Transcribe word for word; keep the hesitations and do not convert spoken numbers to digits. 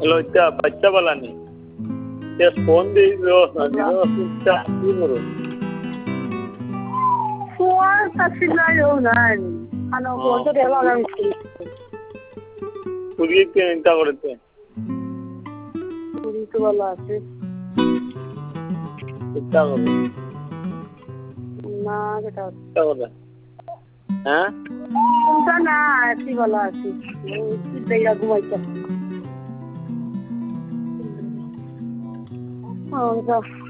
লজ্জা বাচ্চা বলানি তে ফোন দেই ব্যবস্থা দিচ্ছা কি করো ফোন আসিলাইও নাই আনো ফোন তো দেওয়া লাগছে পুরিয়ে কে চিন্তা করতে পুরি তো ভালো আছে চিন্তা করো না এটা চিন্তা করো হ্যাঁ চিন্তা না আছি ভালো আছি দেয়া ঘুমাইতে আচ্ছা